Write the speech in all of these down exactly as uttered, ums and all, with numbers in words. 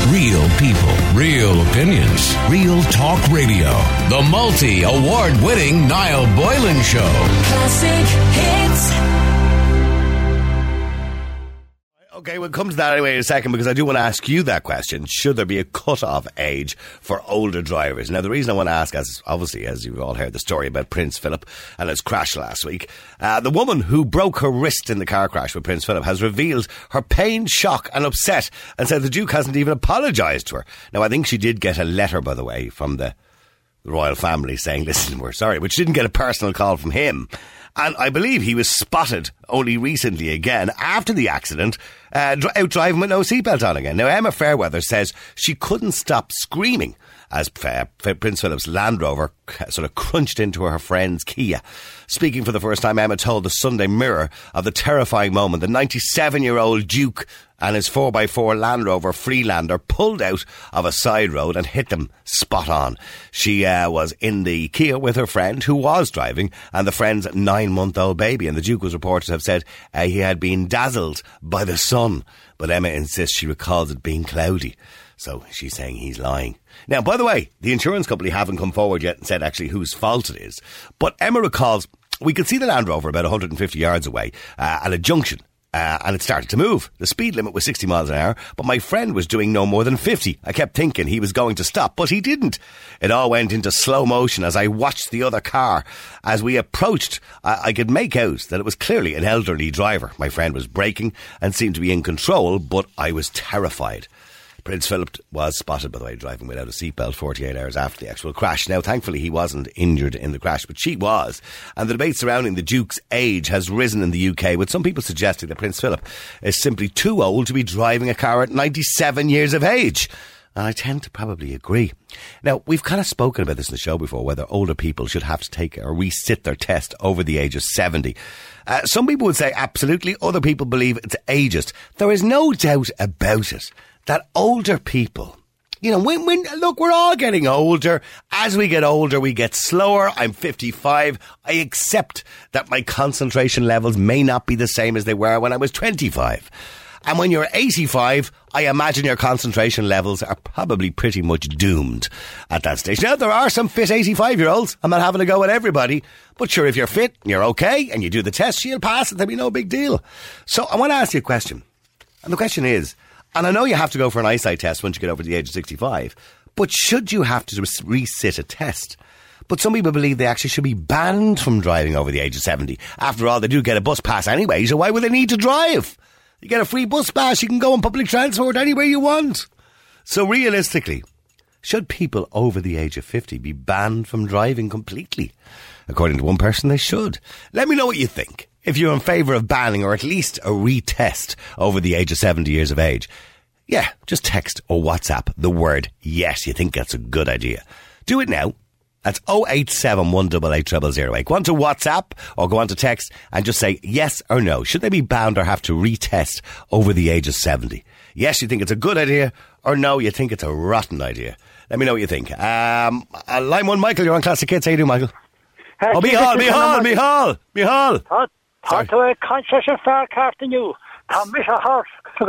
Real people, real opinions, real talk radio. The multi-award-winning Niall Boylan Show. Classic hits. Okay, we'll come to that anyway in a second, because I do want to ask you that question. Should there be a cut-off age for older drivers? Now, the reason I want to ask, as obviously, as you've all heard the story about Prince Philip and his crash last week, uh, the woman who broke her wrist in the car crash with Prince Philip has revealed her pain, shock and upset, and said the Duke hasn't even apologised to her. Now, I think she did get a letter, by the way, from the royal family saying, listen, we're sorry, but she didn't get a personal call from him. And I believe he was spotted only recently again after the accident, uh, out driving with no seatbelt on again. Now, Emma Fairweather says she couldn't stop screaming as uh, Prince Philip's Land Rover sort of crunched into her friend's Kia. Speaking for the first time, Emma told the Sunday Mirror of the terrifying moment. The ninety-seven-year-old Duke and his four by four Land Rover Freelander pulled out of a side road and hit them spot on. She uh, was in the Kia with her friend, who was driving, and the friend's nine-month-old baby. And the Duke was reported to have said uh, he had been dazzled by the sun. But Emma insists she recalls it being cloudy. So she's saying he's lying. Now, by the way, the insurance company haven't come forward yet and said actually whose fault it is. But Emma recalls we could see the Land Rover about one hundred fifty yards away uh, at a junction. Uh, and it started to move. The speed limit was sixty miles an hour, but my friend was doing no more than fifty. I kept thinking he was going to stop, but he didn't. It all went into slow motion as I watched the other car. As we approached, I, I could make out that it was clearly an elderly driver. My friend was braking and seemed to be in control, but I was terrified. Prince Philip was spotted, by the way, driving without a seatbelt forty-eight hours after the actual crash. Now, thankfully, he wasn't injured in the crash, but she was. And the debate surrounding the Duke's age has risen in the U K, with some people suggesting that Prince Philip is simply too old to be driving a car at ninety-seven years of age. And I tend to probably agree. Now, we've kind of spoken about this in the show before, whether older people should have to take or resit their test over the age of seventy. Uh, some people would say absolutely. Other people believe it's ageist. There is no doubt about it that older people, you know, when, when, look, we're all getting older. As we get older, we get slower. I'm fifty-five. I accept that my concentration levels may not be the same as they were when I was twenty-five. And when you're eighty-five, I imagine your concentration levels are probably pretty much doomed at that stage. Now, there are some fit eighty-five-year-olds. I'm not having a go at everybody. But sure, if you're fit, you're okay, and you do the test, you'll pass it. There'll be no big deal. So I want to ask you a question. And the question is, and I know you have to go for an eyesight test once you get over the age of sixty-five, but should you have to resit a test? But some people believe they actually should be banned from driving over the age of seventy. After all, they do get a bus pass anyway, so why would they need to drive? You get a free bus pass, you can go on public transport anywhere you want. So realistically, should people over the age of fifty be banned from driving completely? According to one person, they should. Let me know what you think. If you're in favour of banning or at least a retest over the age of seventy years of age, yeah, just text or WhatsApp the word yes. You think that's a good idea. Do it now. That's oh eight seven, one eight eight, zero zero zero eight. Go on to WhatsApp or go on to text and just say yes or no. Should they be banned or have to retest over the age of seventy? Yes, you think it's a good idea, or no, you think it's a rotten idea. Let me know what you think. Um, uh, line one, Michael, you're on Classic Hits. How you doing, Michael? Uh, oh, Mihal, Mihal, Mihal, Mihal. Hot, hot to a concession far car than you. Tom Miss a horse.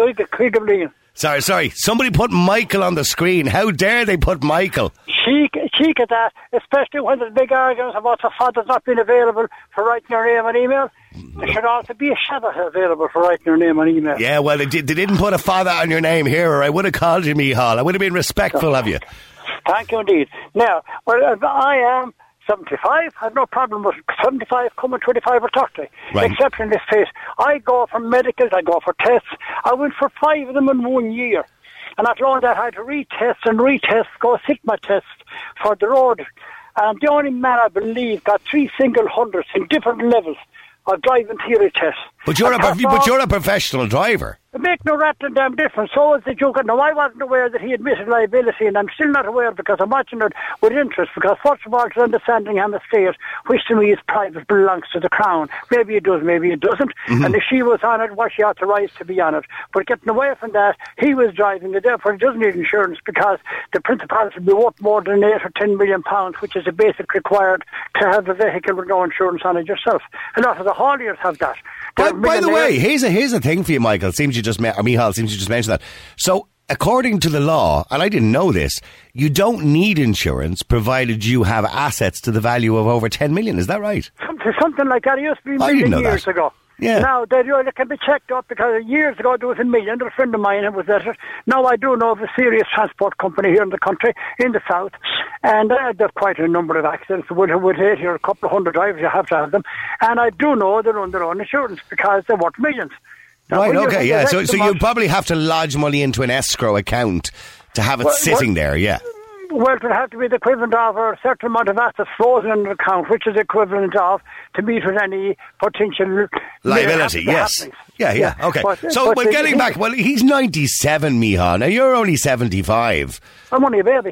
Sorry, sorry. Somebody put Michael on the screen. How dare they put Michael? Cheek, cheek at that, especially when there's big arguments about the father's not being available for writing your name on email. There should also be a shadow available for writing your name on email. Yeah, well, they, did, they didn't put a father on your name here, or I would have called you Mihal. I would have been respectful of you. Thank you indeed. Now, well, I am seventy-five. I have no problem with seventy-five coming twenty-five or thirty. Right. Except in this case, I go for medicals, I go for tests. I went for five of them in one year. And after all that, I had to retest and retest, go sigma test for the road. And the only man I believe got three single hundreds in different levels of driving theory tests. But you're, a, but you're a professional driver. It makes no rattling damn difference. So is the Duke. Now, I wasn't aware that he admitted liability, and I'm still not aware because I'm watching it with interest. Because, first of all, to understand Sandringham Estate, which to me is private, belongs to the Crown. Maybe it does, maybe it doesn't. Mm-hmm. And if she was on it, was she authorised to be on it? But getting away from that, he was driving it, therefore he doesn't need insurance because the principality would be worth more than eight or ten million pounds, which is a basic required to have a vehicle with no insurance on it yourself. A lot of the hauliers have that. By, by the way, here's a here's a thing for you, Michael. Seems you just, or Michal, seems you just mentioned that. So, according to the law, and I didn't know this, you don't need insurance provided you have assets to the value of over ten million. Is that right? Something, something like that. It used to be I didn't know years that. ago. Yeah. Now, they, they can be checked up because years ago there was a million. A friend of mine who was there. Now I do know of a serious transport company here in the country, in the south, and uh, there's quite a number of accidents. Would would hit here a couple of hundred drivers. You have to have them, and I do know they're on their own insurance because they're worth millions. Now, Right, when you okay, get yeah. the So, rest so of you them- probably have to lodge money into an escrow account to have it Well, sitting well- there, yeah. Well, it would have to be the equivalent of a certain amount of assets frozen in an account, which is equivalent of to meet with any potential Liability, yes. happenings. Yeah, yeah, okay. But- so, but but the- getting back, well, he's ninety-seven, Michal. Now, you're only seventy-five. I'm only a baby.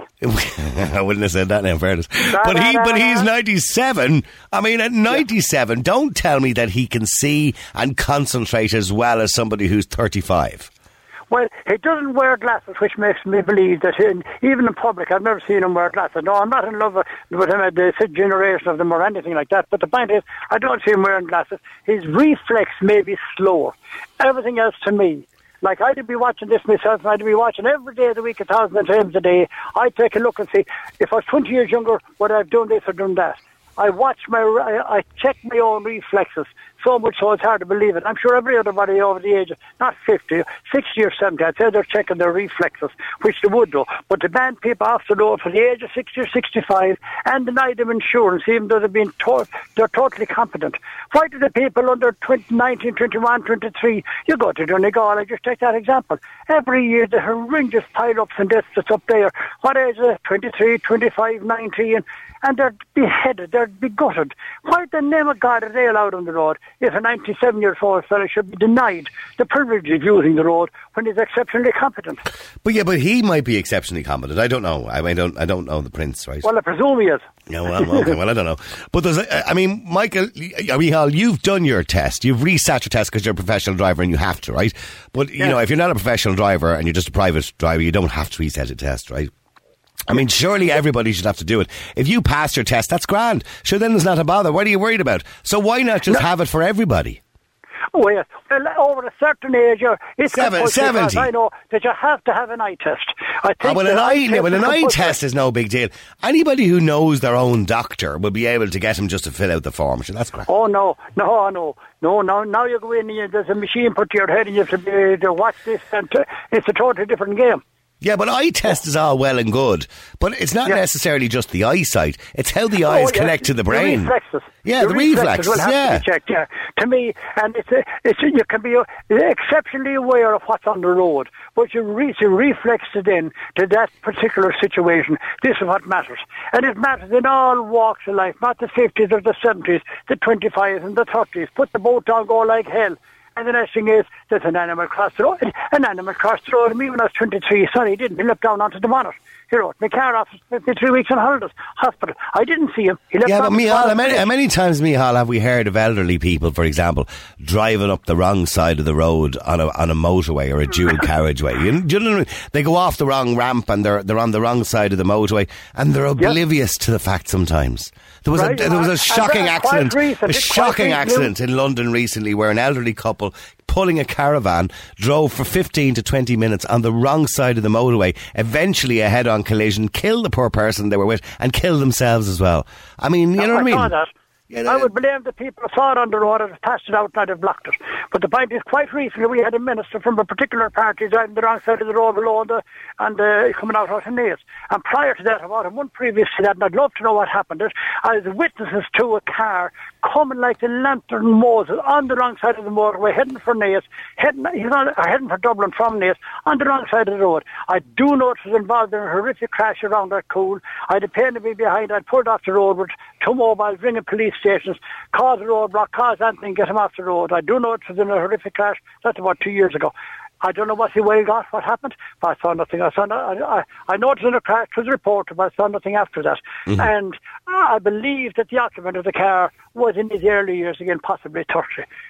I wouldn't have said that in fairness. Da, But da, he, da, but da. he's ninety-seven. I mean, at ninety-seven, don't tell me that he can see and concentrate as well as somebody who's thirty-five. Well, he doesn't wear glasses, which makes me believe that in, even in public, I've never seen him wear glasses. No, I'm not in love with, with him at the sixth generation of them or anything like that. But the point is, I don't see him wearing glasses. His reflex may be slower. Everything else to me, like I'd be watching this myself, and I'd be watching every day of the week, a thousand times a day. I'd take a look and see, if I was twenty years younger, would I have done this or done that? I watch my, I, I check my own reflexes. So much so it's hard to believe it. I'm sure every other body over the age of, not fifty, sixty or seventy, I'd say they're checking their reflexes, which they would do. But to ban people off the road for the age of sixty or sixty-five and deny them insurance, even though they've been to- they're totally competent. Why do the people under twenty, nineteen, twenty-one, twenty-three, you go to Donegal, I just take that example. Every year the horrendous pile-ups and deaths that's up there. What age is it? twenty-three, twenty-five, nineteen, and they're beheaded, they're begutted. Why the name of God are they allowed on the road if a ninety-seven-year-old fellow should be denied the privilege of using the road when he's exceptionally competent? But yeah, but he might be exceptionally competent. I don't know. I, mean, I don't. I don't know the prince, right? Well, I presume he is. Yeah, well, okay, well, I don't know. But there's, a, I mean, Michael, Michal, you've done your test. You've resat your test because you're a professional driver and you have to, right? But, you Yeah. know, if you're not a professional driver and you're just a private driver, you don't have to reset a test, right? I mean, surely everybody should have to do it. If you pass your test, that's grand. Sure, then it's not a bother. What are you worried about? So why not just No. have it for everybody? Oh, yes. Well, over a certain age, you're, it's Seven- compulsory, because seventy. I know that you have to have an eye test. I think Oh, well, an the eye, test yeah, well, is an eye compulsory. test is no big deal. Anybody who knows their own doctor will be able to get him just to fill out the form. So that's great. Oh, no, no, no, no, no. Now you go in and there's a machine put to your head and you have to, be, to watch this, and to, it's a totally different game. Yeah, but eye test is all well and good. But it's not Yeah. necessarily just the eyesight. It's how the eyes Oh, yeah. connect to the brain. The reflexes. Yeah, the, reflexes, will have yeah. to be checked, yeah. To me, and it's, a, it's a, you can be uh, exceptionally aware of what's on the road, but you re- you reflex it in to that particular situation. This is what matters. And it matters in all walks of life, not the fifties or the seventies, the twenty-fives and the thirties. Put the boat down, go like hell. And the next thing is, there's an animal crossed the road. An animal crossed the road. Me when I was twenty-three, sorry, he didn't. He leapt down onto the bonnet. He wrote my car off for three weeks on holidays, hospital. I didn't see him. He leapt Yeah, down but the Michal, how bonnet. many, how many times, Michal, have we heard of elderly people, for example, driving up the wrong side of the road on a on a motorway or a dual carriageway? You, do you know what I mean? They go off the wrong ramp and they're they're on the wrong side of the motorway and they're oblivious to the fact sometimes. There was Right. a there was a And shocking that's quite accident, recent. a It's quite shocking recent. accident in London recently where an elderly couple pulling a caravan drove for fifteen to twenty minutes on the wrong side of the motorway, eventually a head-on collision, killed the poor person they were with and killed themselves as well. I mean, you know what I mean? saw that. Yeah, I would blame the people who saw it on the road and passed it out and I'd have blocked it. But the point is, quite recently we had a minister from a particular party driving the wrong side of the road below the, and uh, coming out out of Naas. And prior to that, about a month previous to that, and I'd love to know what happened, is I was witnesses to a car coming like the lantern Moses on the wrong side of the motorway, heading for Naas, heading, he's on, or heading for Dublin from Naas, on the wrong side of the road. I do know it was involved in a horrific crash around that cool. I had a pain to be behind. I'd pulled off the road with two mobiles, ringing police stations, cause a roadblock, cause anything, get him off the road. I do know it was in a horrific crash. That's about two years ago. I don't know what he well got, what happened, but I saw nothing. I saw no, I, I, I know it was in a crash, it was reported, but I saw nothing after that. Mm-hmm. And I believe that the occupant of the car was in his early years, again, possibly thirty.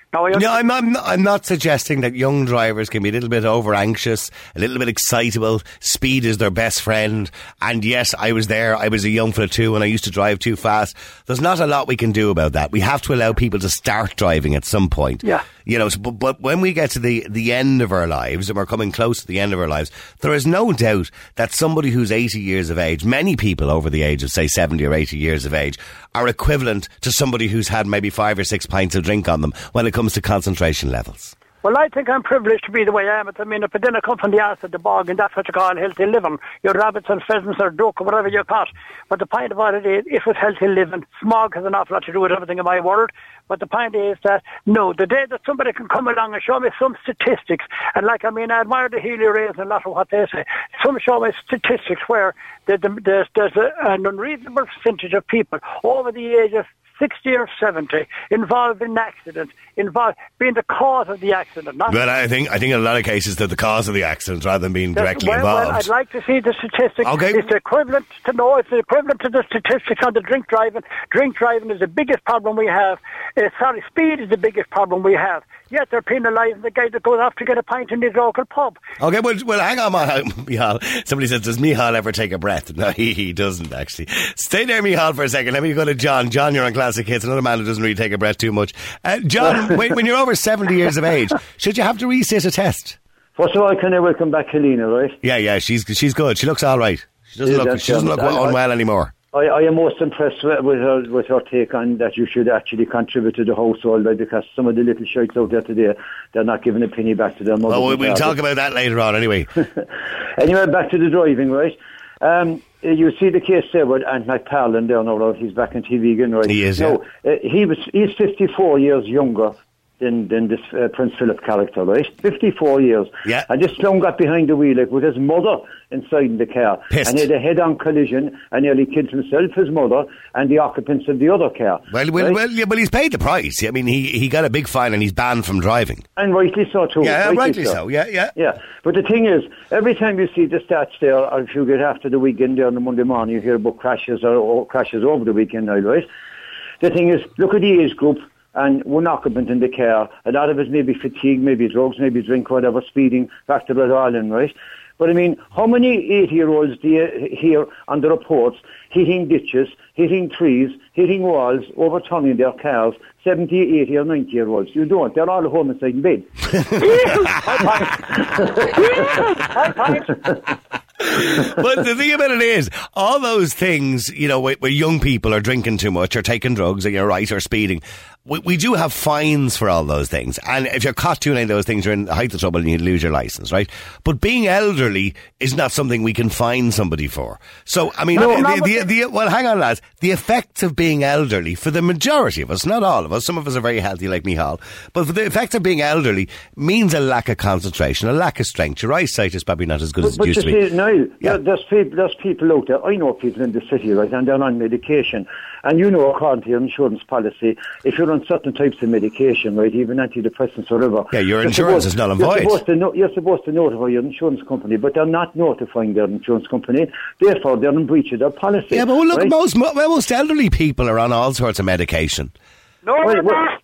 Now, I No, I'm, I'm, not, I'm not suggesting that young drivers can be a little bit over anxious, a little bit excitable. Speed is their best friend. And yes, I was there. I was a young fella too, and I used to drive too fast. There's not a lot we can do about that. We have to allow people to start driving at some point. Yeah. You know, so, but, but when we get to the, the end of our lives, and we're coming close to the end of our lives, there is no doubt that somebody who's eighty years of age, many people over the age of, say, seventy or eighty years of age, are equivalent to somebody who's had maybe five or six pints of drink on them when it comes to concentration levels. Well, I think I'm privileged to be the way I am at the minute, but then I come from the arse of the bog, and that's what you call healthy living. Your rabbits and pheasants or duck or whatever you caught. But the point about it is, if it's healthy living, smog has an awful lot to do with everything in my world. But the point is that, no, the day that somebody can come along and show me some statistics, and like, I mean, I admire the Healy rays and a lot of what they say. Some show me statistics where there's, there's, there's a, an unreasonable percentage of people over the age of sixty or seventy involved in an accident, involved being the cause of the accident. Not Well, I think I think in a lot of cases they're the cause of the accident rather than being directly well, involved. Well, I'd like to see the statistics. Okay. It's the equivalent to no, it's the equivalent to the statistics on the drink driving. Drink driving is the biggest problem we have. Uh, sorry, speed is the biggest problem we have. Yet they're penalising the guy that goes off to get a pint in his local pub. Okay, well, well hang on, Michal. Somebody says, does Michal ever take a breath? No, he, he doesn't, actually. Stay there, Michal, for a second. Let me go to John. John, you're on Classic Hits, another man who doesn't really take a breath too much. Uh, John, when, when you're over seventy years of age, should you have to resit a test? First of all, can I welcome back Helena, right? Yeah, yeah, she's she's good. She looks all right. She doesn't Yeah, look that's she doesn't right. look I- I- unwell anymore. I, I am most impressed with, with her with her take on that you should actually contribute to the household, right? Because some of the little shites out there today, they're not giving a penny back to their mother. Oh, we'll, we'll talk about that later on, anyway. Anyway, back to the driving, right? Um, you see the case there with Ant McParlin there now, he's back in T V again, right? He is, no, yeah. uh, he was, he's fifty-four years younger than, than this uh, Prince Philip character, right? fifty-four years. Yeah. And this clown got behind the wheel, like, with his mother inside the car. Pissed. And he had a head-on collision, and nearly killed himself, his mother, and the occupants of the other car. Well, well, right? well, yeah, well, he's paid the price. I mean, he, he got a big fine and he's banned from driving. And rightly so, too. Yeah, rightly so. Yeah, yeah. Yeah, but the thing is, every time you see the stats there, or if you get after the weekend there on the Monday morning, you hear about crashes or, or crashes over the weekend now, right? The thing is, look at the age group and one occupant in the car. A lot of it may be fatigue, maybe drugs, maybe drink, whatever, speeding, factor it all in, right? But I mean, how many eighty-year-olds do you hear on the reports hitting ditches, hitting trees, hitting walls, overturning their cars, seventy, eighty or ninety-year-olds? You don't. They're all home inside in bed. But the thing about it is, all those things, you know, where, where young people are drinking too much or taking drugs, or you're right, or speeding, we, we do have fines for all those things. And if you're caught doing any of those things, you're in the height of trouble and you lose your licence, right? But being elderly is not something we can fine somebody for. So, I mean, No, the, no, the, but the, the, well, hang on, lads. The effects of being elderly, for the majority of us, not all of us, some of us are very healthy like Michal, but for the effects of being elderly means a lack of concentration, a lack of strength. Your eyesight is probably not as good But, as it but used you to be. see, now, Yeah. there, there's, people, there's people out there, I know people in the city, right, and they're on medication. And you know, according to your insurance policy, if you're on certain types of medication, right, even antidepressants or whatever. Yeah, your you're insurance supposed- is null and you're void. Supposed to no, you're supposed to notify your insurance company, but they're not notifying their insurance company. Therefore, they're in breach of their policy. Yeah, but well, look, right? most mo- most elderly people are on all sorts of medication. No, Wait, they're wait.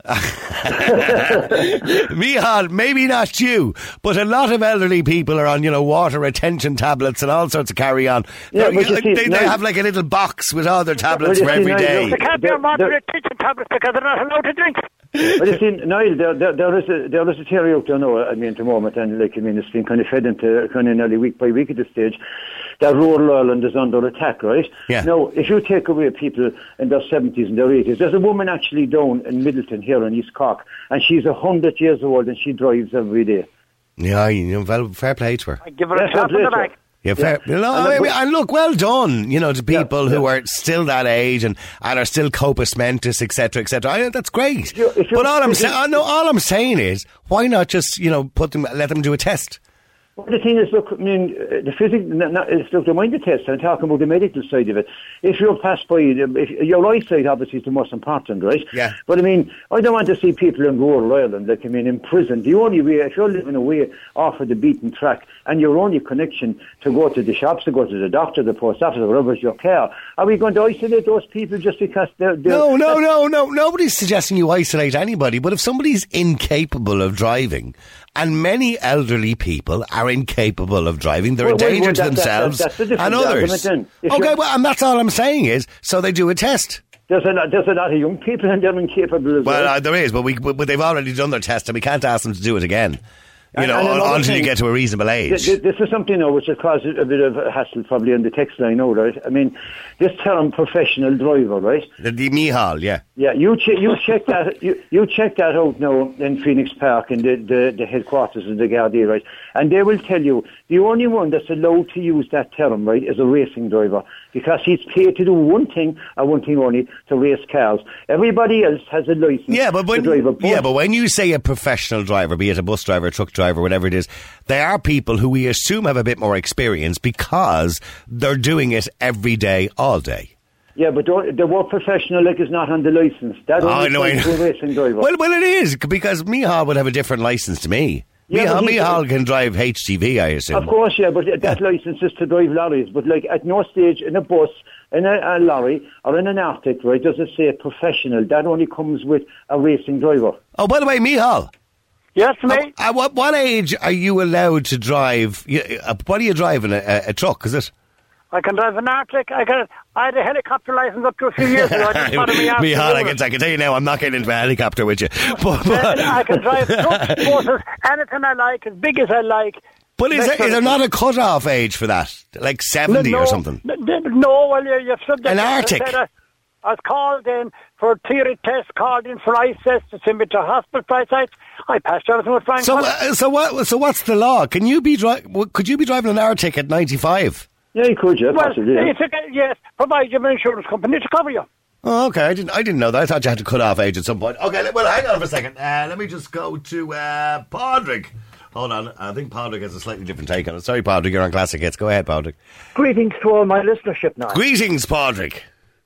not. Michal, maybe not you, but a lot of elderly people are on, you know, water retention tablets and all sorts of carry on. Yeah, They're- but you see, they, they now- have like a little box with all their tablets you for see, every now, day. They can't be The- on moderate the- attention tablets because they're not allowed to drink. But you see, Niall, there, there, there, is a, there is a theory out there now, I mean, at the moment, and like, I mean, it's been kind of fed into kind of nearly week by week at this stage, that rural Ireland is under attack, right? Yeah. Now, if you take away people in their seventies and their eighties, there's a woman actually down in Middleton here in East Cork, and she's one hundred years old and she drives every day. Yeah, you know, well, fair play to her. I give her a Yeah, slap on the later. back. Yeah, fair. Yeah. No, And I look- mean, and look, well done, you know, to people Yeah, who yeah. are still that age and, and are still copus mentis, et cetera, et cetera. I, that's great. If you- if you- but all I'm if you- saying, no, all I'm saying is, why not just, you know, put them, let them do a test? Well, the thing is, look, I mean, uh, the physics, it's look, the mind the test, I'm talking about the medical side of it. If you're passed by, if, your eyesight obviously is the most important, right? Yeah. But I mean, I don't want to see people in rural Ireland, like, I mean, in prison. The only way, if you're living away off of the beaten track, and your only connection to go to the shops, to go to the doctor, the post office, or whatever is your car, are we going to isolate those people just because they're... they're no, no, no, no. Nobody's suggesting you isolate anybody, but if somebody's incapable of driving, and many elderly people are incapable of driving, they're well, a danger well, to that, themselves that, that, and others. Okay, well, and that's all I'm saying is, so they do a test. There's a, lot, there's a lot of young people and they're incapable as well. Well, uh, there is, but, we, but they've already done their test and we can't ask them to do it again. You and, know, and until thing, you get to a reasonable age. Th- this is something now which has caused a bit of hassle probably on the text line now, right? I mean, this term professional driver, right? The, the Mihal, yeah. Yeah, you che- you check that you, you check that out now in Phoenix Park in the, the, the headquarters of the Gardaí, right? And they will tell you the only one that's allowed to use that term, right, is a racing driver, because he's paid to do one thing and one thing only, to race cars. Everybody else has a license yeah, but when, to drive a bus. Yeah, but when you say a professional driver, be it a bus driver, a truck driver, whatever it is, they are people who we assume have a bit more experience because they're doing it every day, all day. Yeah, but the word professional like is not on the licence. That only oh, no, applies to a racing driver. Well, well, it is, because Mihal would have a different licence to me. Yeah, Mihal, Mihal can drive H G V, I assume. Of course, yeah, but that yeah. licence is to drive lorries. But like at no stage in a bus, in a, a lorry, or in an Arctic, right, does it say professional. That only comes with a racing driver. Oh, by the way, Mihal. Yes, mate. Uh, at what, what age are you allowed to drive? You, uh, what are you driving? A, a, a truck, is it? I can drive an Arctic. I can. I had a helicopter license up to a few years ago. I just wanted me out. Mihal, I can, I can tell you now, I'm not getting into a helicopter with you. But, but I can drive trucks, buses, anything I like, as big as I like. But is there, is there not a cut-off age for that? Like seventy no, or something? No, no well, you, you've said that. An Arctic? I, I was called in for theory tests, called in for eye tests, to send me to hospital price sites. I passed everything with flying so, uh, so what? So what's the law? Can you be dri- Could you be driving an Arctic at ninety-five? Yeah, you could, yeah, well, possibly. Yeah. It's a, yes, provide you an insurance company to cover you. Oh, okay. I didn't. I didn't know that. I thought you had to cut off age at some point. Okay. Well, hang on for a second. Uh, let me just go to uh, Padraig. Hold on. I think Padraig has a slightly different take on it. Sorry, Padraig. You're on Classic Hits. Go ahead, Padraig. Greetings to all my listenership now. Greetings, Padraig.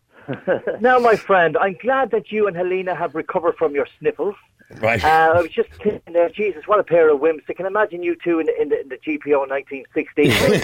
Now, my friend, I'm glad that you and Helena have recovered from your sniffles. Right. Uh, I was just thinking there, Jesus, what a pair of wimps. I can imagine you two in the, in the, in the G P O in nineteen sixteen. Same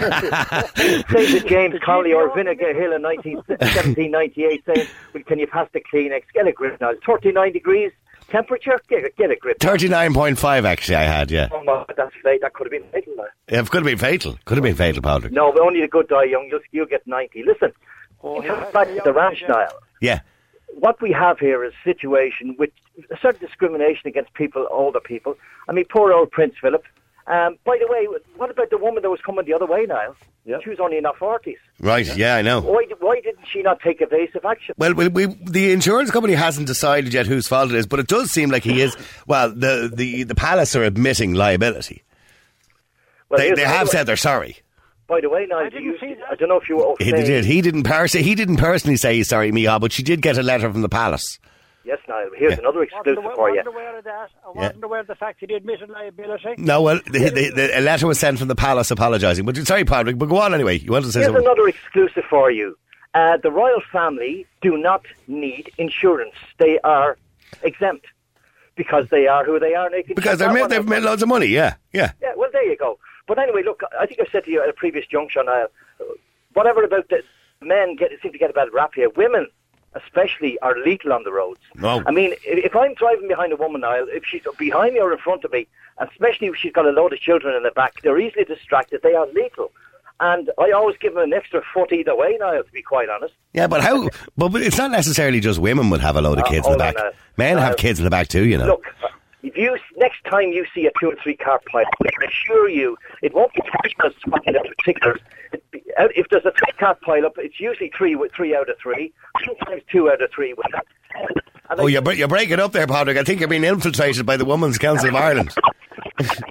to James Connolly or Vinegar Hill in seventeen ninety-eight saying, well, can you pass the Kleenex? Get a grip now. thirty-nine degrees temperature? Get a, get a grip. thirty-nine point five actually I had, yeah. Oh, my, that's late. That could have been fatal now. Yeah, it could have been fatal. Could have been fatal, Padraig. No, but only the good die young. You'll, you'll get ninety. Listen, oh, yeah, back to the ranch dial. Yeah. What we have here is a situation with a certain discrimination against people, older people. I mean, poor old Prince Philip. Um, by the way, what about the woman that was coming the other way, Niall? Yep. She was only in her forties. Right, yeah, yeah I know. Why, why didn't she not take evasive action? Well, we, we, the insurance company hasn't decided yet whose fault it is, but it does seem like he is, well, the, the, the palace are admitting liability. Well, they they have said they're sorry. By the way, Niall, I, do you, I don't know if you were he did. He didn't, pers- he didn't personally say he's sorry, Mihal, but she did get a letter from the palace. Yes, Niall. Here's yeah. another exclusive I for you. I wasn't aware of that. I wasn't yeah. aware of the fact he admitted liability. No, well, the, the, the, a letter was sent from the palace apologising. But sorry, Padraig, but go on anyway. You want to say Here's something? another exclusive for you. Uh, the royal family do not need insurance. They are exempt because they are who they are. They can because they've made, they've made loads of money, yeah, yeah. Yeah, well, there you go. But anyway, look, I think I said to you at a previous junction, uh, whatever about the men get, seem to get a bad rap here. Women, especially, are lethal on the roads. No. I mean, if I'm driving behind a woman, Niall, if she's behind me or in front of me, especially if she's got a load of children in the back, they're easily distracted. They are lethal. And I always give them an extra foot either way, Niall, to be quite honest. Yeah, but how? But it's not necessarily just women would have a load of kids uh, in the back. On, uh, Men uh, have kids in the back too, you know. Look, if you next time you see a two or three car pile, I assure you, it won't be particular spotted in particular. If there's a three car pile up, it's usually three with three out of three, sometimes two out of three. With that. Oh, you're, you're breaking up there, Padraig. I think you're being infiltrated by the Women's Council of Ireland.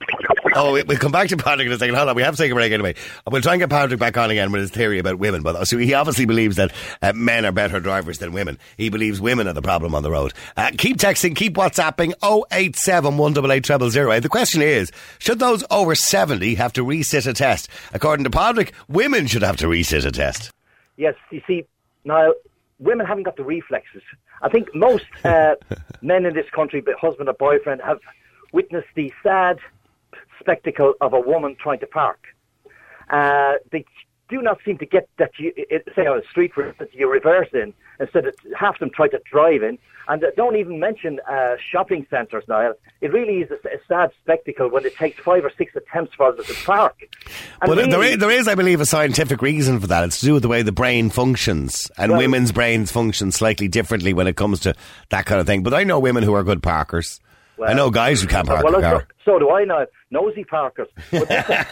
Oh, we- we'll come back to Patrick in a second. Hold on, we have to take a break anyway. We'll try and get Patrick back on again with his theory about women. But so he obviously believes that uh, men are better drivers than women. He believes women are the problem on the road. Uh, keep texting, keep WhatsApping oh eight seven, one eight eight, zero zero zero. The question is, should those over seventy have to resit a test? According to Patrick, women should have to resit a test. Yes, you see, now, women haven't got the reflexes. I think most uh, men in this country, husband or boyfriend, have witnessed the sad spectacle of a woman trying to park. Uh, they do not seem to get that you, it, say on a street, for instance, you reverse in, instead of half of them try to drive in. And uh, don't even mention uh, shopping centres, Niall. It really is a, a sad spectacle when it takes five or six attempts for us to park. And Well, really, there, is, there is, I believe, a scientific reason for that. It's to do with the way the brain functions. And Well- women's brains function slightly differently when it comes to that kind of thing. But I know women who are good parkers. I know guys who can't park well, a car. So, so do I now. Nosy parkers. But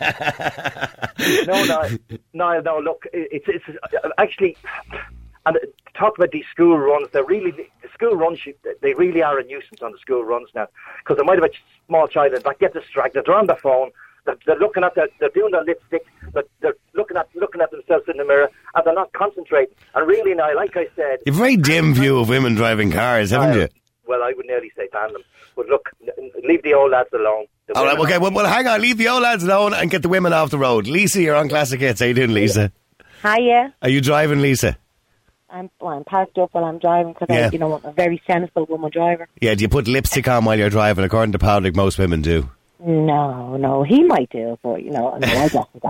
no, no, no, no. Look, it's it's actually, and talk about these school runs. They're really the school runs. They really are a nuisance on the school runs now, because there might have a small child that get distracted. They're on their phone. They're, they're looking at their, they're doing their lipstick. They're, they're looking at looking at themselves in the mirror, and they're not concentrating. And really now, like I said, You have a very dim view of women driving cars, haven't uh, you? Well, I would nearly say ban them. But look, leave the old lads alone. The All right, women okay, well, well, hang on. Leave the old lads alone and get the women off the road. Lisa, you're on Classic Hits. How you doing, Lisa? Hiya. Are you driving, Lisa? I'm, well, I'm parked up while I'm driving because Yeah. I, you know, I'm a very sensible woman driver. Yeah, do you put lipstick on while you're driving? According to Patrick, most women do. No, no, he might do, but you know, no, I definitely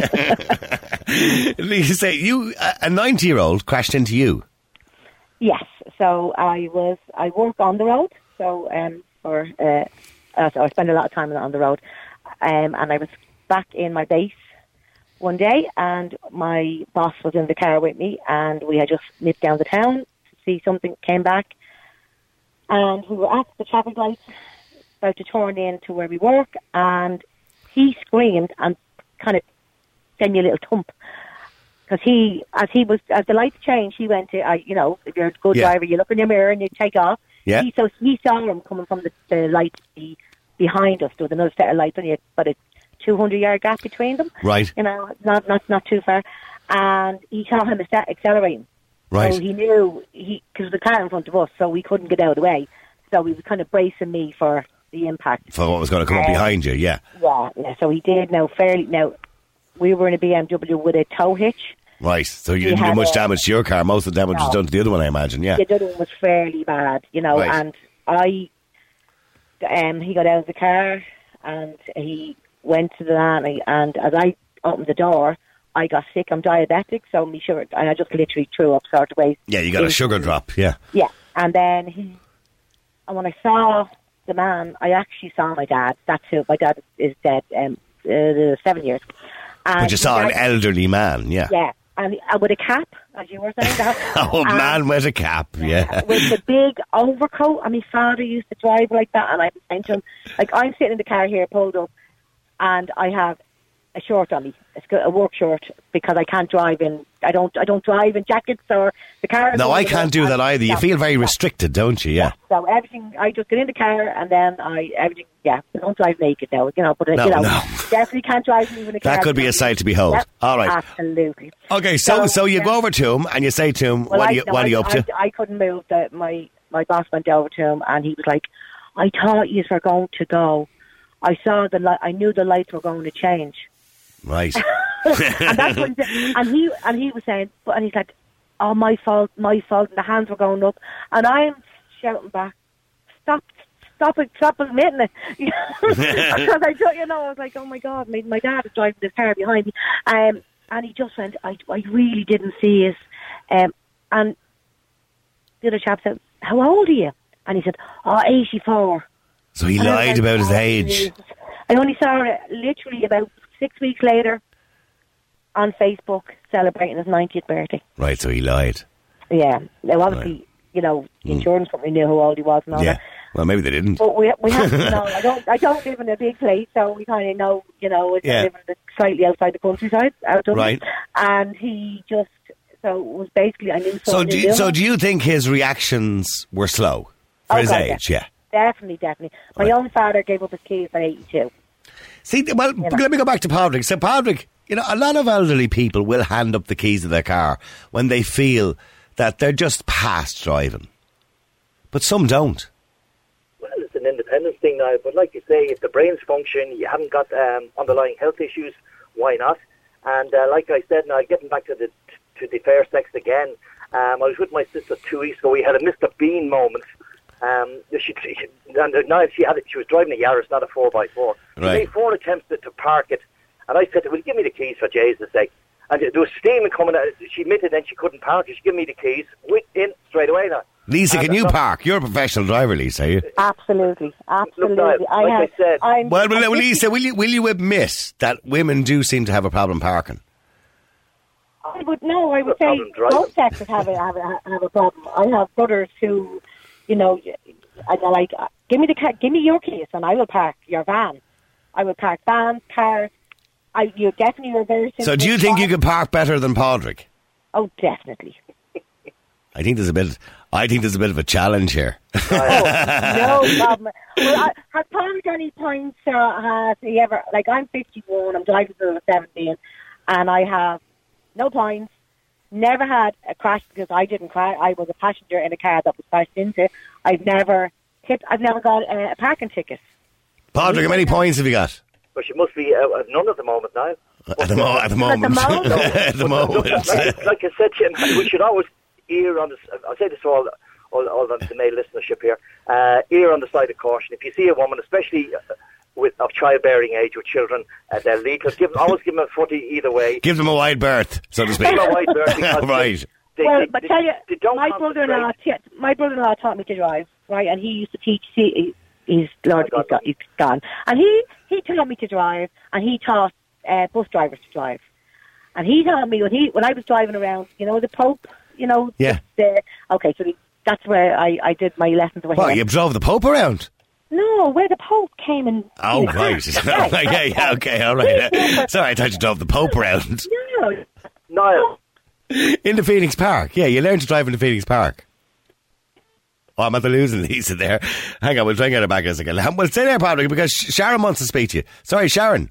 don't. Lisa, you, a ninety-year-old crashed into you. Yes, so I was, I work on the road, so um, for, uh, uh, so I spend a lot of time on the road, um, and I was back in my base one day, and my boss was in the car with me, and we had just nipped down the town to see something, came back, and we were at the traffic lights, about to turn in to where we work, and he screamed and kind of gave me a little thump. Because he, as he was, as the lights changed, he went to, uh, you know, if you're a good Yeah. driver, you look in your mirror and you take off. Yeah. He, so he saw him coming from the, the light be, behind us. There was another set of lights, only about a two hundred yard gap between them. Right. You know, not not not too far. And he saw him acce- accelerating. Right. So he knew, he because the car in front of us, so we couldn't get out of the way. So he was kind of bracing me for the impact. For what was going to come up Um, behind you, yeah. Yeah, yeah. So he did. Now, fairly. Now, we were in a B M W with a tow hitch. Right, so you He didn't do had much a- damage to your car. Most of the damage was No. done to the other one, I imagine, yeah. The other one was fairly bad, you know. Right. And I, um, he got out of the car and he went to the van. And as I opened the door, I got sick. I'm diabetic, so me sure, and I just literally threw up sort of ways. Yeah, you got a sugar drop, yeah. Yeah, and then he, and when I saw the man, I actually saw my dad. That's who my dad is dead. Um, uh, seven years. And But you saw my an dad- elderly man, yeah. Yeah, and uh, with a cap, as you were saying. That, Oh, and man with a cap, yeah. with the big overcoat, and my father used to drive like that, and I was saying to him, like, I'm sitting in the car here, pulled up, and I have a shirt on me, a sc- a work shirt, because I can't drive in, I don't I don't drive in jackets, or the car... is No, I over can't there. do that either. You No, feel very no. restricted, don't you? Yeah. So everything, I just get in the car, and then I, everything, yeah, I don't drive naked now, you know, but, uh, No, you know, no. definitely can't drive even in a car. That could be a sight to behold. Yep, All right. Absolutely. Okay, so So, so you yeah. go over to him and you say to him, Well, what, I, are you, no, what are you I, up to? I, I couldn't move. The, my my boss went over to him, and he was like, "I thought you were going to go. I saw the li- I knew the lights were going to change." Right. and that's what he said. And he and he was saying, but and he's like, "Oh, my fault, my fault." And the hands were going up, and I'm shouting back, "Stop! Stop it! Stop admitting it!" Because I, thought, you know, I was like, "Oh my God, my, my dad is driving this car behind me," um, and he just went, "I, I really didn't see it," um, and the other chap said, "How old are you?" And he said, "Oh, eighty-four." So he And I was lied like, about his "Oh, age. Jesus." I only saw it literally about six weeks later on Facebook celebrating his ninetieth birthday. Right, so he lied. Yeah. Now, obviously, you know, the insurance company knew how old he was and all Yeah. that. Well, maybe they didn't. But we we have to know. I don't I don't live in a big place, so we kind of know, you know, it's Yeah. living slightly outside the countryside, out of Right. And he just, so it was basically, I knew So something do, to you, do. so do you think his reactions were slow for Oh, his God, age? Yeah. Definitely, definitely. My Right. own father gave up his keys at eighty-two. See, well, You know. let me go back to Padraig. So, Padraig, you know, a lot of elderly people will hand up the keys of their car when they feel that they're just past driving. But some don't. Well, it's an independence thing now, but like you say, if the brain's function, you haven't got um, underlying health issues, why not? And uh, like I said, now getting back to the to the fair sex again, um, I was with my sister two weeks ago. We had a Mister Bean moment. Um, she, she, and now she had it, she was driving a Yaris, not a four by four. She Right. made four attempts to, to park it, and I said to her, "Will you give me the keys for Jesus' sake?" And there was steam coming out. She admitted then she couldn't park it. She gave me the keys, went in straight away now. Lisa, And can you look- park? You're a professional driver, Lisa, are you? Absolutely, absolutely. Niall, I like have, I said- I'm, Well, well, I'm well, Lisa, will you, will you admit that women do seem to have a problem parking? I would no. I would No say problem driving. both sexes have a have a, have a problem. I have brothers who, you know, I they're like, uh, give me the car, give me your keys, and I will park your van. I will park vans, cars. I you definitely are very. So do you think you could park better than Padraig? Oh, definitely. I think there's a bit. I think there's a bit of a challenge here. Oh, no problem. Well, I, has Paul got any points? Or has he ever? Like, I'm fifty-one. I'm driving till seventeen, and I have no points. Never had a crash because I didn't crash. I was a passenger in a car that was crashed into. I've never hit. I've never got a, a parking ticket. Padraig, how many points have you got? But she must be uh, none at the moment now. At the, mo- at the moment. moment? At the moment. like, like I said to you, we should always err on the. I'll say this to all, all, all the, the male listenership here. Uh, err on the side of caution. If you see a woman, especially uh, with of childbearing age with children, uh, they're legal. Give them, always give them a footy either way. Give them a wide berth, so to speak. Give them a wide berth because Right. They, well, they, but they, tell you, they don't my brother-in-law, t- my brother-in-law taught me to drive, right? And he used to teach. See, he's Lord, he's, got, he's gone, and he he taught me to drive, and he taught uh, bus drivers to drive, and he taught me when he when I was driving around, you know, the Pope, you know, Yeah. The, okay, so he, that's where I, I did my lessons with What, him. you drove the Pope around? No, where the Pope came and. Oh, you know, right. yeah, yeah, okay, all right. Sorry, I thought you drove the Pope around. No, Niall, In the Phoenix Park. Yeah, you learned to drive in the Phoenix Park. Oh, I'm at the losing Lisa there. Hang on, we'll try and get her back in a second. Well, stay there, Patrick, because Sharon wants to speak to you. Sorry, Sharon.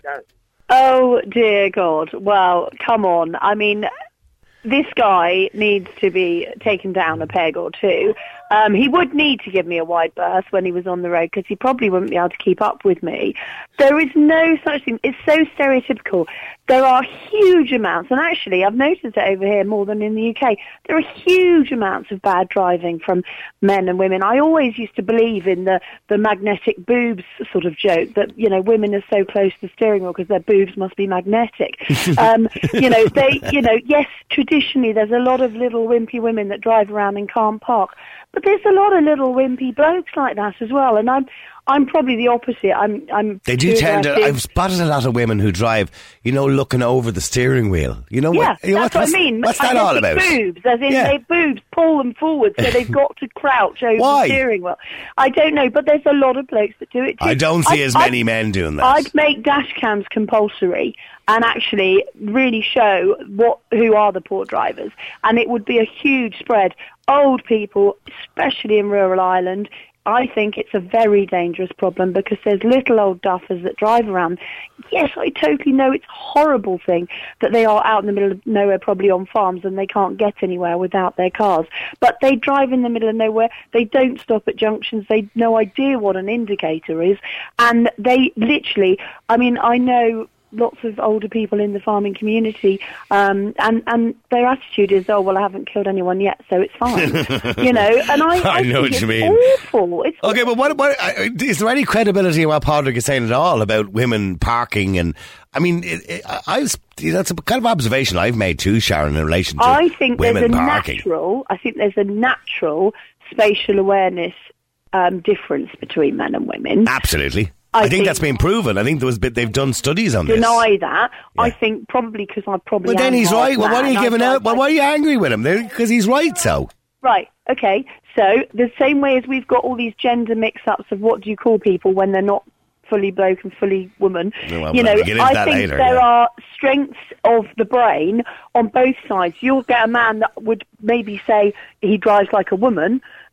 Oh, dear God. Well, come on. I mean, this guy needs to be taken down a peg or two. Um, he would need to give me a wide berth when he was on the road because he probably wouldn't be able to keep up with me. There is no such thing. It's so stereotypical. There are huge amounts, and actually I've noticed it over here more than in the U K. There are huge amounts of bad driving from men and women. I always used to believe in the, the magnetic boobs sort of joke that, you know, women are so close to the steering wheel because their boobs must be magnetic. um, you know, they, you know, yes, traditionally there's a lot of little wimpy women that drive around and can't park. But there's a lot of little wimpy blokes like that as well, and I'm I'm probably the opposite. I'm I'm. They do too tend to. aggressive. I've spotted a lot of women who drive, you know, looking over the steering wheel. You know Yeah, what? You know, that's what's, what I mean. What's that all about? Magnetic boobs, as in Yeah. their boobs pull them forward, so they've got to crouch over Why? the steering wheel. I don't know, but there's a lot of blokes that do it too. I don't see I'd- as I'd- many men doing that. I'd make dash cams compulsory and actually really show what who are the poor drivers, and it would be a huge spread. Old people, especially in rural Ireland, I think it's a very dangerous problem because there's little old duffers that drive around. Yes, I totally know it's a horrible thing that they are out in the middle of nowhere, probably on farms, and they can't get anywhere without their cars. But they drive in the middle of nowhere. They don't stop at junctions. They have no idea what an indicator is. And they literally, I mean, I know lots of older people in the farming community, um, and, and their attitude is, oh, well, I haven't killed anyone yet, so it's fine. you know, and I, I I know think what you it's mean. awful. It's Okay, but what, what uh, is there any credibility in what Padraig is saying at all about women parking? And I mean, it, it, I, I was, that's a kind of observation I've made too, Sharon, in relation to I think women there's a parking. natural. I think there's a natural spatial awareness um, difference between men and women. Absolutely. I, I think, think- that's been proven. I think there was bit, they've done studies on this. Deny that. I Yeah. think probably because I probably. But then am he's half right. Well, what are man, you I giving drive out? Well, like- why are you angry with him? Because he's right. So Right. Okay. So the same way as we've got all these gender mix-ups of what do you call people when they're not fully bloke and fully woman. Yeah, well, you we'll know, get into I that think later, there yeah. are strengths of the brain on both sides. You'll get a man that would maybe say he drives like a woman,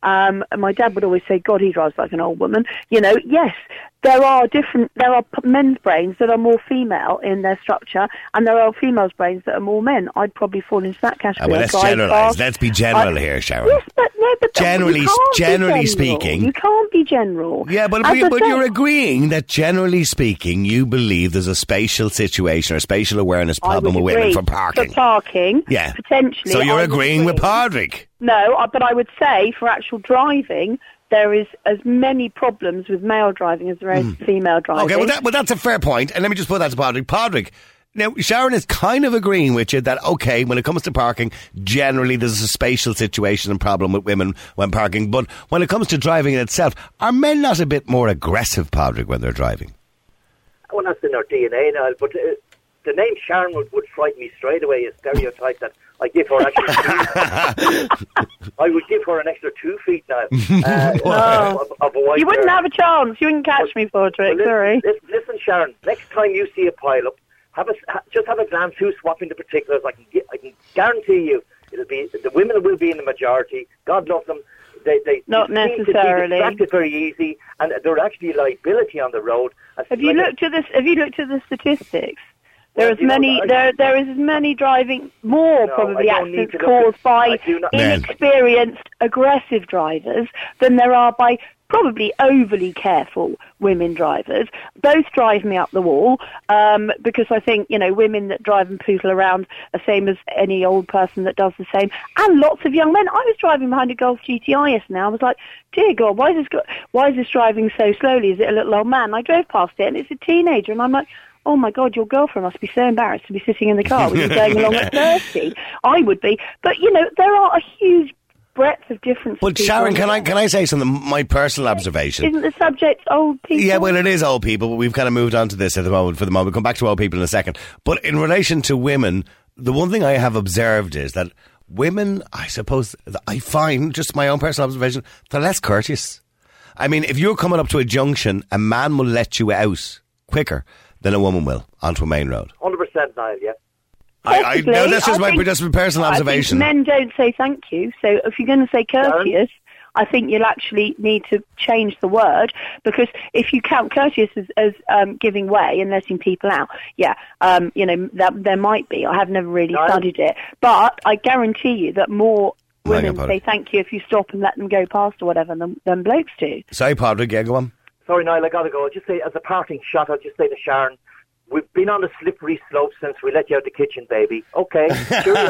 Um, and my dad would always say, God, he drives like an old woman. You know, yes, there are different, there are p- men's brains that are more female in their structure, and there are females' brains that are more men. I'd probably fall into that category. Uh, well, let's So I generalise. pass- Let's be general I- here, Sharon. Yes, but no, but Generally- you can't be generally general. speaking- You can't be general. Yeah, but, As we, I but say- you're agreeing that generally speaking, you believe there's a spatial situation or spatial awareness I problem would with women agree. for parking. For parking, Yeah. potentially. So you're I would agreeing with agree. Padraig. No, I- but I would say for actual driving, there is as many problems with male driving as there is female driving. Okay, well, that, well, that's a fair point. And let me just put that to Padraig. Padraig, now, Sharon is kind of agreeing with you that, okay, when it comes to parking, generally there's a spatial situation and problem with women when parking. But when it comes to driving in itself, are men not a bit more aggressive, Padraig, when they're driving? Well, that's in our D N A now, but uh, the name Sharon would, would frighten me straight away, a stereotype that I give her actually two, I would give her an extra two feet now. Uh, Oh. of, of a white You wouldn't bear. have a chance. You wouldn't catch me, Patrick. Well, listen, Sorry. Listen, listen, Sharon, next time you see a pile-up, have a, ha, just have a glance who's swapping the particulars. I can, get, I can guarantee you it'll be the women will be in the majority. God love them. They, they Not seem to be necessarily. distracted very easy, and they're actually a liability on the road. And Have you like a- looked at this? Have you looked at the statistics? There Well, is you know, many. I- There, there is as many driving, more No, probably I don't need accidents to look caused at- by I do not- Man. inexperienced, aggressive drivers than there are by probably overly careful women drivers. Both drive me up the wall um, because I think, you know, women that drive and poodle around are same as any old person that does the same. And lots of young men. I was driving behind a Golf G T I yesterday. I was like, dear God, why is this, go- why is this driving so slowly? Is it a little old man? I drove past it and it's a teenager and I'm like, oh my God, your girlfriend must be so embarrassed to be sitting in the car when you're going along at thirty. I would be. But, you know, there are a huge breadth of difference. But Sharon, can I can I say something? My personal observation. Isn't the subject old people? Yeah, well, it is old people, but we've kind of moved on to this at the moment. For the moment, we'll come back to old people in a second. But in relation to women, the one thing I have observed is that women, I suppose, I find just my own personal observation, they're less courteous. I mean, if you're coming up to a junction, a man will let you out quicker than a woman will onto a main road. one hundred percent, Niall, yeah. I, I, Possibly. no, that's just I my think- just my personal I think observation. men don't say thank you, so if you're going to say courteous, I think you'll actually need to change the word, because if you count courteous as, as um, giving way and letting people out, yeah, um, you know, that, there might be. I have never really No. studied it, but I guarantee you that more Hang on, women Paddy. say thank you if you stop and let them go past or whatever than, than blokes do. Sorry, Padraig, yeah, go on. Sorry, Niall, I got to go. I'll just say, as a parting shot, I'll just say to Sharon, we've been on the slippery slope since we let you out the kitchen, baby. Okay, cheerio.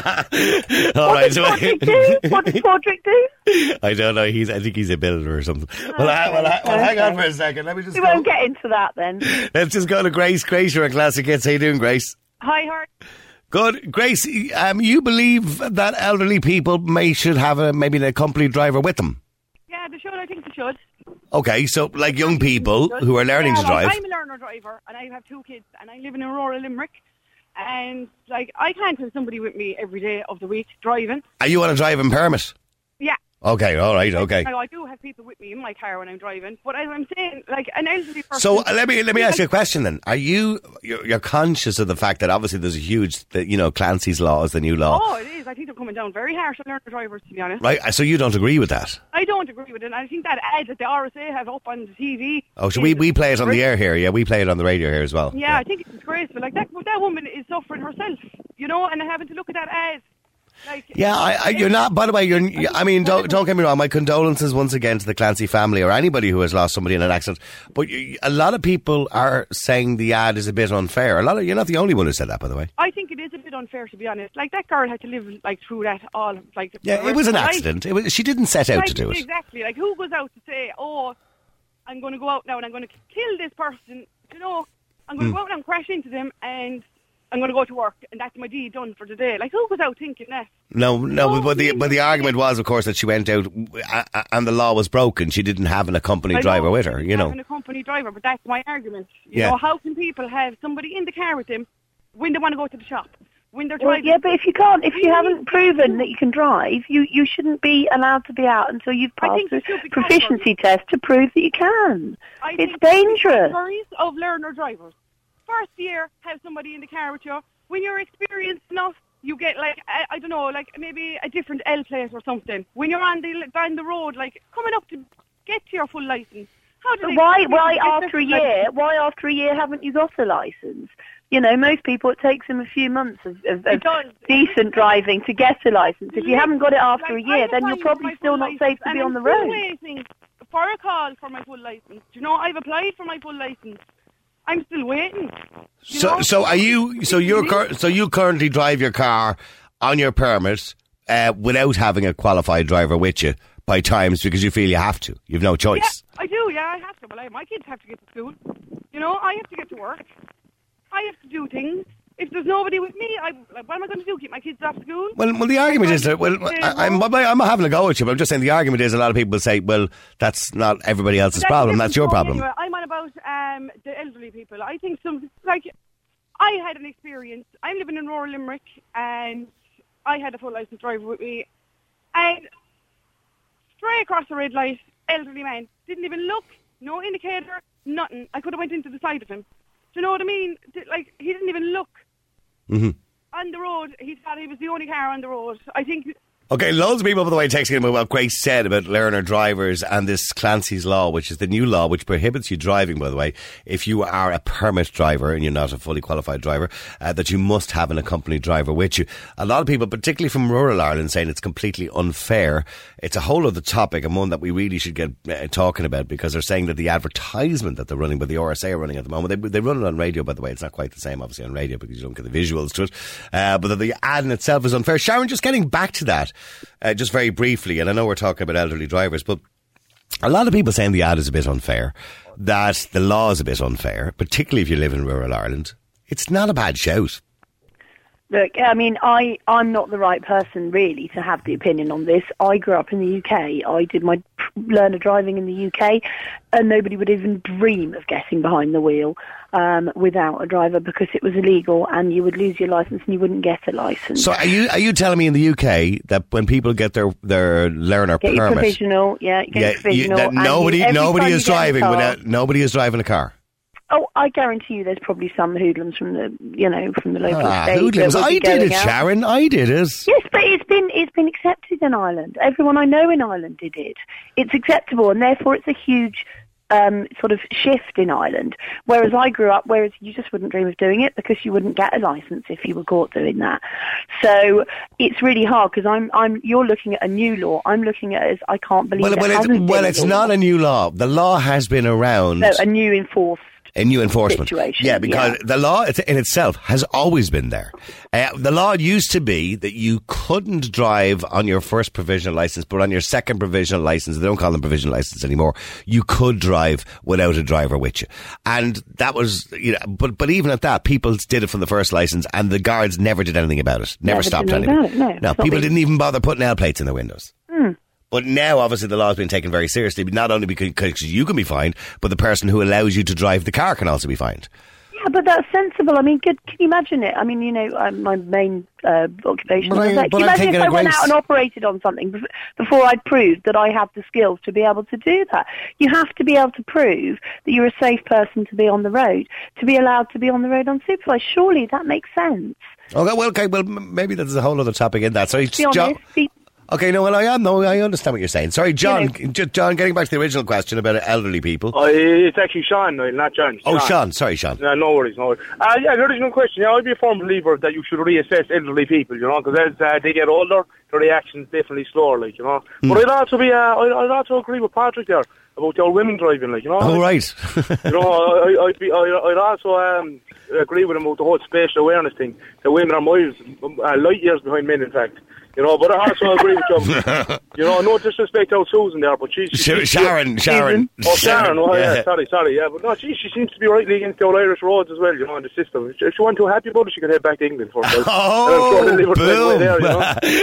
All What right, does so Patrick do? What does Patrick do? I don't know. He's I think he's a builder or something. well, I, well, I, well, hang on for a second. Let me just We go. won't get into that then. Let's just go to Grace. Grace, you're a classic hits. How you doing, Grace? Hi, Hart. Good, Grace. Um, you believe that elderly people may should have a maybe an accompanied driver with them? Yeah, they should. I think they should. Okay, so like young people who are learning yeah, to like, drive. I'm a learner driver, and I have two kids, and I live in rural Limerick. And like, I can't have somebody with me every day of the week driving. Are you on a driving permit? Yeah. Okay, all right, okay. Now, I do have people with me in my car when I'm driving, but as I'm saying, like an elderly person. So uh, let me let me ask you a question then. Are you you're, you're conscious of the fact that obviously there's a huge, the, you know, Clancy's Law is the new law, Oh, it is. I think they're coming down very harsh on learner drivers, to be honest. right? So you don't agree with that? I don't agree with it. And I think that ad that the R S A have up on the T V. Oh, so we, is we play it on the great. air here. Yeah, we play it on the radio here as well. Yeah, I think it's disgraceful. Like that, that woman is suffering herself, you know, and having to look at that ad. Like, Yeah, I, I, you're not. By the way, you're. you- I mean, don't don't get me wrong. My condolences once again to the Clancy family or anybody who has lost somebody in an accident. But you, a lot of people are saying the ad is a bit unfair. A lot of you're not the only one who said that, by the way. I think it is a bit unfair, to be honest. Like, that girl had to live like through that all. Like, for the Yeah, it rest was an of her life. accident. It was. She didn't set out Like, to do it. Exactly. Like, who goes out to say, "Oh, I'm going to go out now and I'm going to kill this person"? You know, I'm going to Mm. go out and crash into them, and I'm going to go to work, and that's my deed done for the day. Like, who goes out thinking that? No, no. No, but the we- but the argument was, of course, that she went out uh, uh, and the law was broken. She didn't have an accompanied I driver know with her. she's You know. having a company driver, but that's my argument. You Yeah. know, how can people have somebody in the car with them when they want to go to the shop? When they're Well, driving? yeah, but if you can't, if you Really? haven't proven that you can drive, you, you shouldn't be allowed to be out until you've I passed think a it should be proficiency test to prove that you can. I It's think there's dangerous. categories of learner drivers. First year, have somebody in the car with you. When you're experienced enough, you get like I, I don't know, like maybe a different L plate or something. When you're on the down the road, like coming up to get to your full license. How do But they why, get why this- after a like- year, why after a year haven't you got a licence? You know, most people, it takes them a few months of, of, of It does. decent driving to get a licence. If you haven't got it after Like, a year, I've then you're applied for probably my still full not licence safe to and be on the I'm still road. waiting for a call for my full licence. Do you know, I've applied for my full licence. I'm still waiting. You So, know? so are you? So you're cur- so you currently drive your car on your permit uh, without having a qualified driver with you by times because you feel you have to. You've no Yeah, choice. I do, yeah, I have to. But like, my kids have to get to school. You know, I have to get to work. I have to do things. If there's nobody with me, I, like, what am I going to do? Keep my kids off school? Well, well, the argument is that. Well, I, I'm I'm not having a go at you, but I'm just saying the argument is a lot of people say, well, that's not everybody else's But problem. a That's your different problem. story anyway. I'm on about um, the elderly people. I think some, like, I had an experience. I'm living in rural Limerick, and I had a full licence driver with me, and straight across the red light, elderly man, didn't even look, no indicator, nothing. I could have went into the side of him. Do you know what I mean? Di- Like, he didn't even look. Mm-hmm. On the road, he thought he was the only car on the road. I think... Okay, loads of people, by the way, texting about what Grace said about learner drivers and this Clancy's Law, which is the new law which prohibits you driving, by the way, if you are a permit driver and you're not a fully qualified driver, uh, that you must have an accompanied driver with you. A lot of people, particularly from rural Ireland, saying it's completely unfair. It's a whole other topic and one that we really should get uh, talking about because they're saying that the advertisement that they're running, but the R S A are running at the moment, they, they run it on radio, by the way. It's not quite the same, obviously, on radio because you don't get the visuals to it. Uh, but that the ad in itself is unfair. Sharon, just getting back to that. Uh, just very briefly, and I know we're talking about elderly drivers, but a lot of people saying the ad is a bit unfair, that the law is a bit unfair, particularly if you live in rural Ireland. It's not a bad shout. Look, I mean, I, I'm not the right person, really, to have the opinion on this. I grew up in the U K. I did my learner driving in the U K, and nobody would even dream of getting behind the wheel um, without a driver because it was illegal, and you would lose your licence and you wouldn't get a licence. So are you are you telling me in the U K that when people get their, their learner Get your permit... provisional, yeah, you get your you- provisional. that and you- nobody every nobody time is you get in a driving car- without nobody is driving a car? Oh, I guarantee you there's probably some hoodlums from the, you know, from the local Ah, state. hoodlums. that would I be did going it, out. Sharon. I did it. Yes, but it's been it's been accepted in Ireland. Everyone I know in Ireland did it. It's acceptable, and therefore it's a huge um, sort of shift in Ireland. Whereas I grew up, whereas you just wouldn't dream of doing it because you wouldn't get a licence if you were caught doing that. So it's really hard because I'm I'm you're looking at a new law. I'm looking at it as I can't believe Well, it well, hasn't it's, been well, it's law. not a new law. The law has been around. No, a new enforced. A new enforcement. situation, Yeah, because yeah. the law in itself has always been there. Uh, the law used to be that you couldn't drive on your first provisional license, but on your second provisional license, they don't call them provisional license anymore, you could drive without a driver with you. And that was, you know, but, but even at that, people did it from the first license and the guards never did anything about it. Never, Never stopped did anything. anything about it, no, no it's not people been- didn't even bother putting L plates in their windows. Hmm. But now, obviously, the law has been taken very seriously, but not only because you can be fined, but the person who allows you to drive the car can also be fined. Yeah, but that's sensible. I mean, could, can you imagine it? I mean, you know, um, my main uh, occupation But was I- that. but Can you I'm imagine thinking if I of went Grace- out and operated on something bef- before I'd proved that I had the skills to be able to do that? You have to be able to prove that you're a safe person to be on the road, to be allowed to be on the road unsupervised. Surely that makes sense. Okay, well, okay, well, m- maybe there's a whole other topic in that. Sorry, To be honest, John. see, Okay, no, well, I am. No, I understand what you're saying. Sorry, John. You J- John, getting back to the original question about elderly people. Oh, it's actually Sean, no, not John. Oh, Sean. Sorry, Sean. No, no worries, no worries. Uh, yeah, the original question, yeah, I'd be a firm believer that you should reassess elderly people, you know, because as uh, they get older, their reactions definitely slower, like, you know. Mm. But I'd also be, uh, I'd, I'd also agree with Patrick there about your women driving, like, you know. Oh, right. You know, I, I'd, be, I, I'd also um, agree with him about the whole spatial awareness thing. The women are miles, uh, light years behind men, in fact. You know, but I also agree with you. You know, no disrespect to Susan there, but she's... Sh- Sharon, Sharon. Oh, Sharon, oh, yeah. Yeah. sorry, sorry, yeah. But no, she, she seems to be rightly against the old Irish roads as well, you know, in the system. If she wasn't too happy about it, she could head back to England for herself. Oh, And I'm sure they'll leave her boom. there, you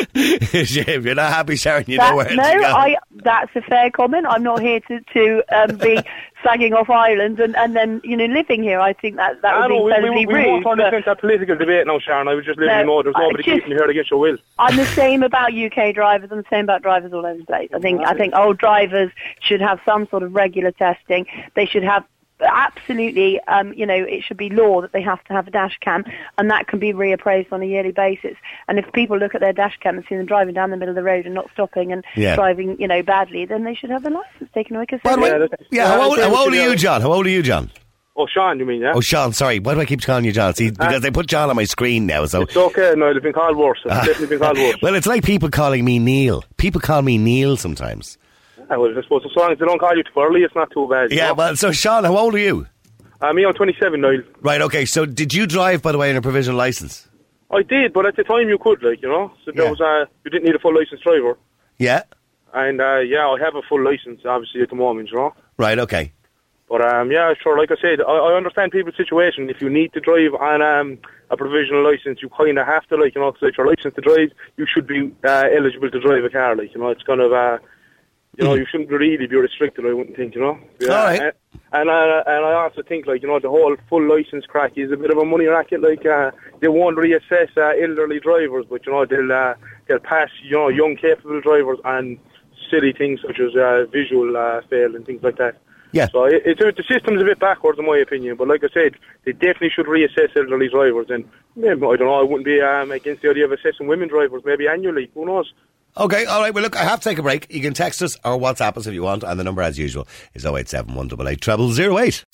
know. If you're not happy, Sharon, you that, know where no, to go. I, that's a fair comment. I'm not here to, to um, be slagging off Ireland and, and then, you know, living here. I think that, that I would know, be we, incredibly we, we rude. won't turn but- this into a political debate now, Sharon. I was just letting No, you know there's I nobody just- keeping you here against your will. I'm the same about U K drivers. I'm the same about drivers all over the place. I think I think old drivers should have some sort of regular testing. They should have absolutely, um, you know, it should be law that they have to have a dash cam, and that can be reappraised on a yearly basis. And if people look at their dash cam and see them driving down the middle of the road and not stopping and Yeah. driving, you know, badly, then they should have their license taken away. Cause By the way, Yeah, that's- yeah, how uh, old, how old are yeah. you, John? How old are you, John? Oh, Sean, you mean, yeah? Oh, Sean, sorry. Why do I keep calling you John? See, because they put John on my screen now, so... It's okay, no, they've been called worse. It's definitely been called worse. Well, it's like people calling me Neil. People call me Neil sometimes. Yeah, well, I suppose as long as they don't call you too early, it's not too bad. you Yeah, know? well, so Sean, how old are you? Uh, me, I'm twenty-seven now. Right, okay, so did you drive, by the way, in a provisional licence? I did, but at the time you could, like, you know. So there Yeah. was, uh, you didn't need a full licensed driver. Yeah? And, uh, yeah, I have a full licence, obviously, at the moment, you know. Right, okay. But, um, yeah, sure, like I said, I, I understand people's situation. If you need to drive on um, a provisional licence, you kind of have to, like, you know, because if you're licensed to drive, you should be uh, eligible to drive a car, like, you know. It's kind of, uh, you know, you shouldn't really be restricted, I wouldn't think, you know. Yeah, All right. And, and, uh, and I also think, like, you know, the whole full licence crack is a bit of a money racket. Like, uh, they won't reassess uh, elderly drivers, but, you know, they'll, uh, they'll pass, you know, young, capable drivers on silly things such as uh, visual uh, fail and things like that. Yeah. So it, it's the system's a bit backwards in my opinion, but like I said, they definitely should reassess elderly drivers. And maybe, I don't know, I wouldn't be um, against the idea of assessing women drivers, maybe annually. Who knows? Okay, all right. Well, look, I have to take a break. You can text us or WhatsApp us if you want, and the number, as usual, is oh eight seven, one eight eight, zero zero zero eight.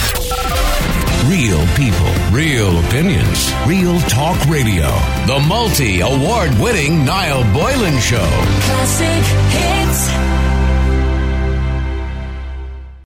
Real people, real opinions, real talk radio. The multi-award winning Niall Boylan Show. Classic hits.